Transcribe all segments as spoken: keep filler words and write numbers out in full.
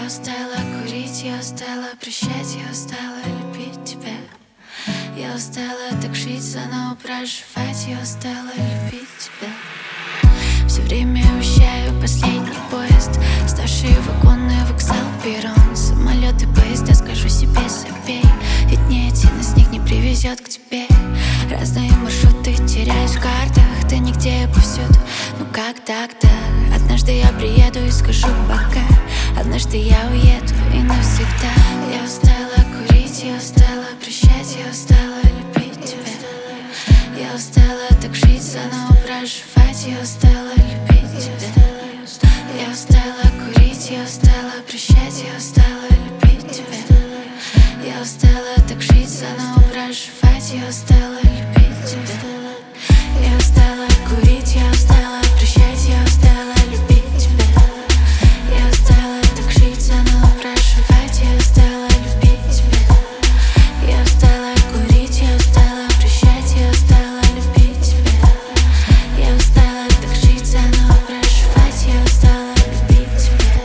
устала курить, я устала прощать, я устала любить тебя. Я устала так жить, заново проживать, я устала любить тебя. Все время уезжаю, последний поезд, старшие вагоны, вокзал, перрон, самолеты, поезда, скажу себе забей, ведь ни один из них не привезет к тебе. Разные маршруты, теряюсь в картах, ты нигде, я повсюду, ну как так-то? Однажды я приеду и скажу пока, однажды я уеду и навсегда. Я устала курить, я устала прощать, я устала любить тебя. Я устала так жить, заново проживать, я устала любить тебя. Я устала курить, я устала прощать, я устала любить тебя. Я устала так жить, заново проживать, я устала любить тебя. Я устала курить, я устала прощать, я устала любить тебя. Я устала так жить, заново проживать, я устала любить тебя. Я устала курить, я устала прощать, я устала любить тебя. Я устала так жить, заново проживать, я устала любить тебя.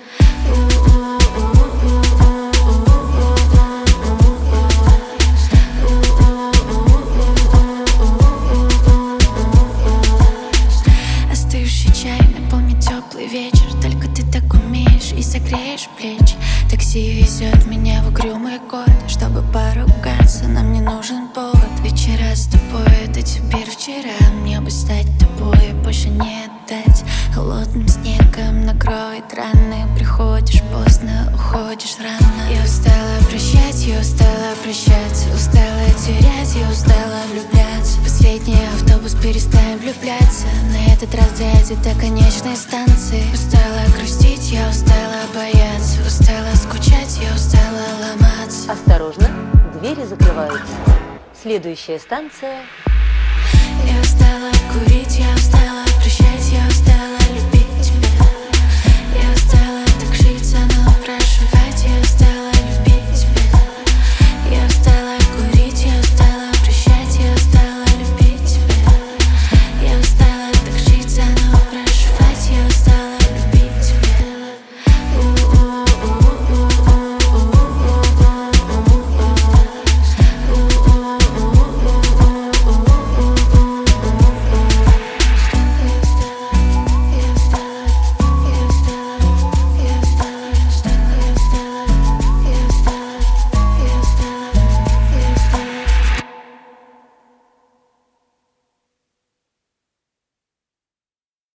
Остывший чай напомнит теплый вечер, только ты так умеешь и согреешь плечи. Такси везет меня в угрюмый город, чтобы поругаться, нам не нужен повод. Вечера с тобой, это теперь вчера, мне бы стать тобой, больше не отдать. Холодным снегом накроет раны, приходишь поздно, уходишь рано. Я устала прощать, я устала прощаться, устала терять, я устала влюбляться. Последний автобус, перестань влюбляться, на этот раз дойдет до конечной станции. Устала грустить, я устала бояться, устала скучать, я устала ломаться. Осторожно, двери закрываются. Следующая станция. Я устала курить, я устала